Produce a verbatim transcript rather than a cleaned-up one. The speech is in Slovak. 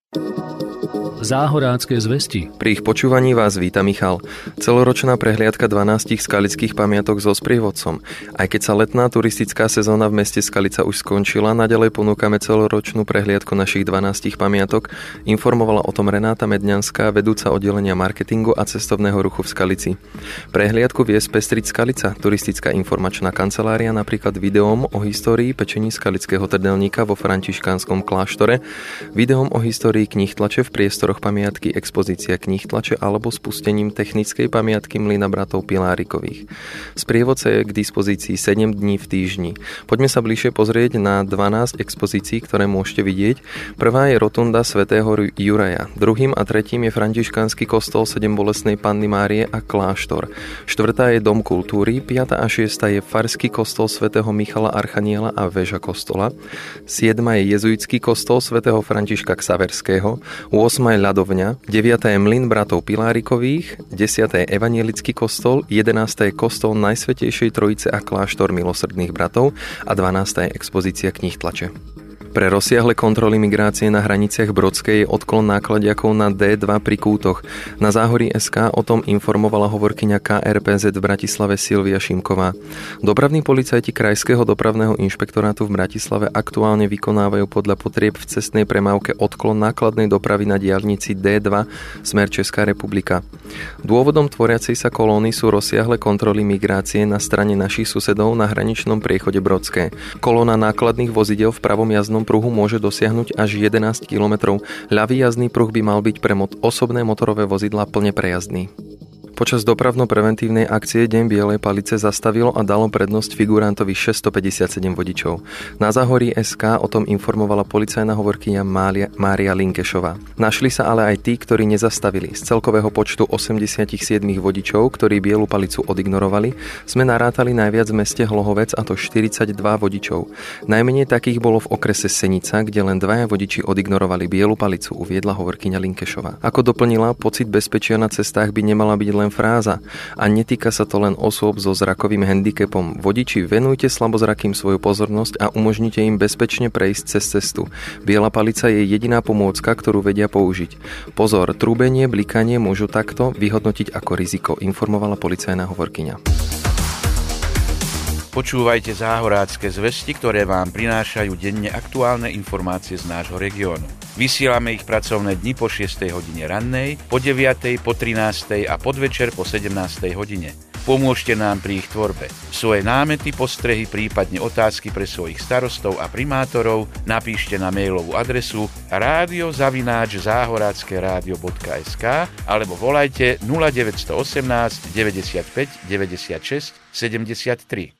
Záhorácké zvesti. Pri ich počúvaní vás víta Michal. Celoročná prehliadka dvanástich skalických pamiatok so sprievodcom. Aj keď sa letná turistická sezóna v meste Skalica už skončila, naďalej ponúkame celoročnú prehliadku našich dvanástich pamiatok, informovala o tom Renáta Medňanská, vedúca oddelenia marketingu a cestovného ruchu v Skalici. Prehliadku vie spestriť Skalica, turistická informačná kancelária, napríklad videom o histórii pečení skalického trdelníka vo františkánskom kláštore, videom o histórii kníh tlače v priestoroch pamiatky expozícia kníh tlače alebo spustením technickej pamiatky mlyna bratov Pilárikových. Sprievodca je k dispozícii sedem dní v týždni. Poďme sa bližšie pozrieť na dvanásť expozícií, ktoré môžete vidieť. Prvá je rotunda svätého Juraja. Druhým a tretím je františkánsky kostol Sedembolestnej Panny Márie a kláštor. Štvrtá je dom kultúry, piata a šiesta je farský kostol svätého Michala Archaniela a väža kostola. Siedma je jezuitský kostol svätého Františka Ksaverského. Ôsma je ľadovňa, deviata je mlyn bratov Pilárikových, desiata je evanielický kostol, jedenásta je kostol Najsvätejšej Trojice a kláštor Milosrdných bratov a dvanásta je expozícia kníh tlače. Pre rozsiahle kontroly migrácie na hraniciach Brodskej je odklon nákladiakov na dé dva pri Kútoch. Na Záhorí es ká o tom informovala hovorkyňa ká er pé zet v Bratislave Silvia Šimková. Dopravní policajti Krajského dopravného inšpektorátu v Bratislave aktuálne vykonávajú podľa potrieb v cestnej premávke odklon nákladnej dopravy na diaľnici dé dva smer Česká republika. Dôvodom tvoriacej sa kolóny sú rozsiahle kontroly migrácie na strane našich susedov na hraničnom priechode Brodské. Kolóna nákladných vozidel v pravom jazdnom pruhu môže dosiahnuť až jedenásť kilometrov. Ľavý jazdný pruh by mal byť pre mot- osobné motorové vozidlá plne prejazdný. Počas dopravno-preventívnej akcie Deň bielej palice zastavilo a dalo prednosť figurantovi šesťstopäťdesiatsedem vodičov. Na Záhorí es ká o tom informovala policajná hovorkyňa Mária Linkešová. Našli sa ale aj tí, ktorí nezastavili. Z celkového počtu osemdesiatsedem vodičov, ktorí bielu palicu odignorovali, sme narátali najviac v meste Hlohovec, a to štyridsaťdva vodičov. Najmenej takých bolo v okrese Senica, kde len dvaja vodiči odignorovali bielu palicu, uviedla hovorkyňa Linkešová. Ako doplnila, pocit bezpečia na cestách by nemala byť len fráza a netýka sa to len osôb so zrakovým handicapom. Vodiči, venujte slabozrakým svoju pozornosť a umožnite im bezpečne prejsť cez cestu. Biela palica je jediná pomôcka, ktorú vedia použiť. Pozor, trúbenie, blikanie môžu takto vyhodnotiť ako riziko, informovala policajná hovorkyňa. Počúvajte Záhorácké zvesti, ktoré vám prinášajú denne aktuálne informácie z nášho regiónu. Vysielame ich pracovné dni po šiestej hodine rannej, po deviatej, po trinástej a podvečer po sedemnástej hodine. Pomôžte nám pri ich tvorbe. Svoje námety, postrehy, prípadne otázky pre svojich starostov a primátorov napíšte na mailovú adresu rádio zavináč záhoracké rádio bodka es ká alebo volajte nula deväť jedna osem deväťdesiatpäť deväťdesiatšesť sedemdesiattri.